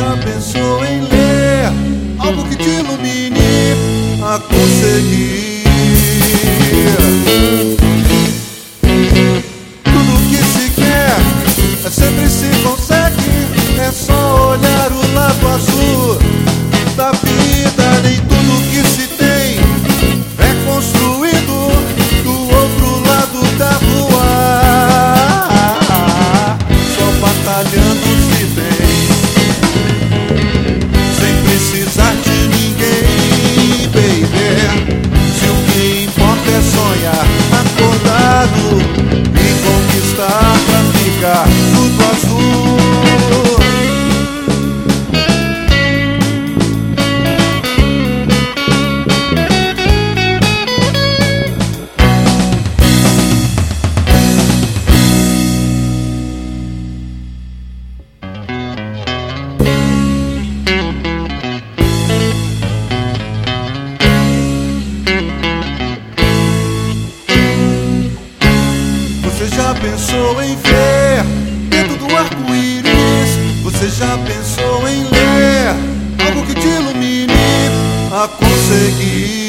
já pensou em ler algo que te ilumine a conseguir? Tudo que se quer sempre se consegue, é só olhar o lado azul da vida. Nem tudo que se tem é construído do outro lado da rua. Só batalhando se tem, sem precisar de ninguém, baby. Se o que importa é sonhar acordado e conquistar pra ficar tudo azul. Você já pensou em ver dentro do arco-íris? Você já pensou em ler algo que te ilumine a conseguir?